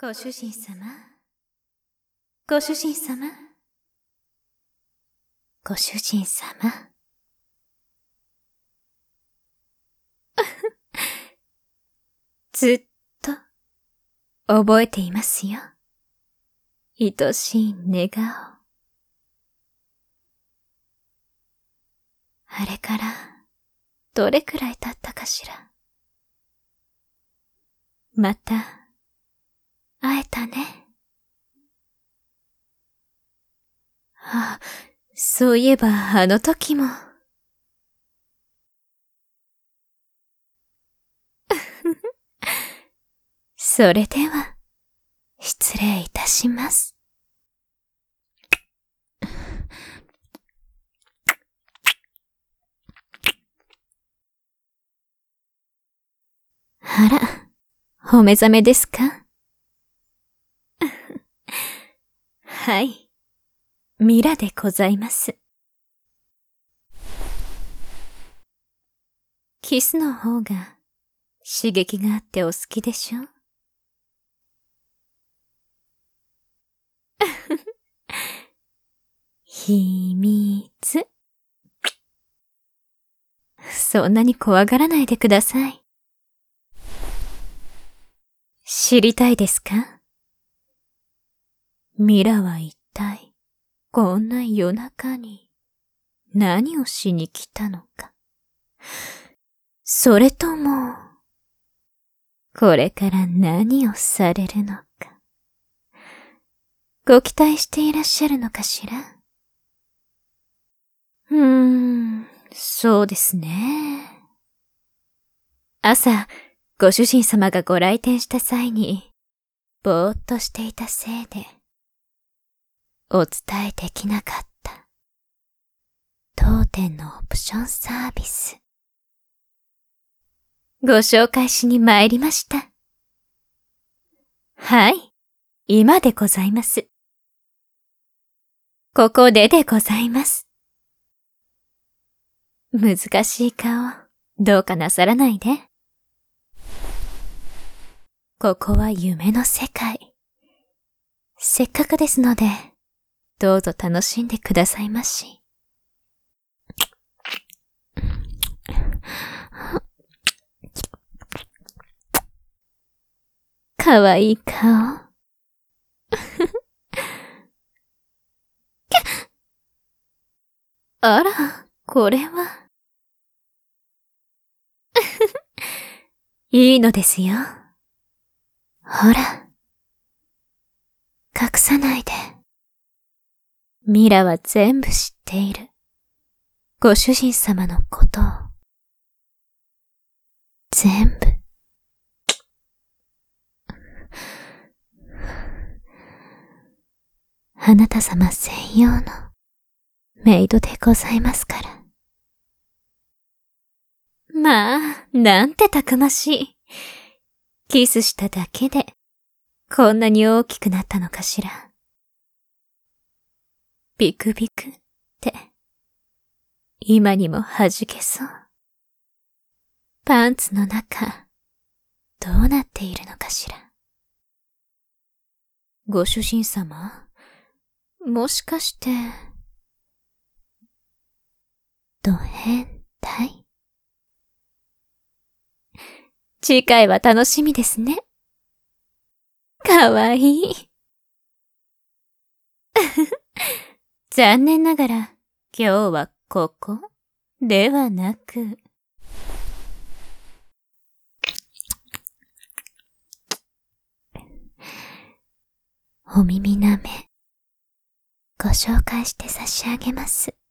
ご主人様。ご主人様。ご主人様。ずっと覚えていますよ。愛しい寝顔。あれからどれくらい経ったかしら。また会えたね。あ、そういえばあの時も。それでは、失礼いたします。あら、お目覚めですか？はい、ミラでございます。キスの方が刺激があってお好きでしょ？秘密。そんなに怖がらないでください。知りたいですか？ミラは一体、こんな夜中に何をしに来たのか。それとも、これから何をされるのか。ご期待していらっしゃるのかしら？そうですね。朝、ご主人様がご来店した際に、ぼーっとしていたせいで、お伝えできなかった、当店のオプションサービス。ご紹介しに参りました。はい、今でございます。ここでございます。難しい顔、どうかなさらないで。ここは夢の世界。せっかくですので、どうぞ楽しんでくださいまし。かわいい顔。あら、これは。いいのですよ。ほら。隠さないで。ミラは全部知っている。ご主人様のことを。全部。あなた様専用のメイドでございますから。まあ、なんてたくましい。キスしただけで、こんなに大きくなったのかしら。ビクビクって、今にも弾けそう。パンツの中、どうなっているのかしら。ご主人様、もしかして、ド変態？次回は楽しみですね。かわいい。残念ながら、今日はここではなく、お耳なめ、ご紹介して差し上げます。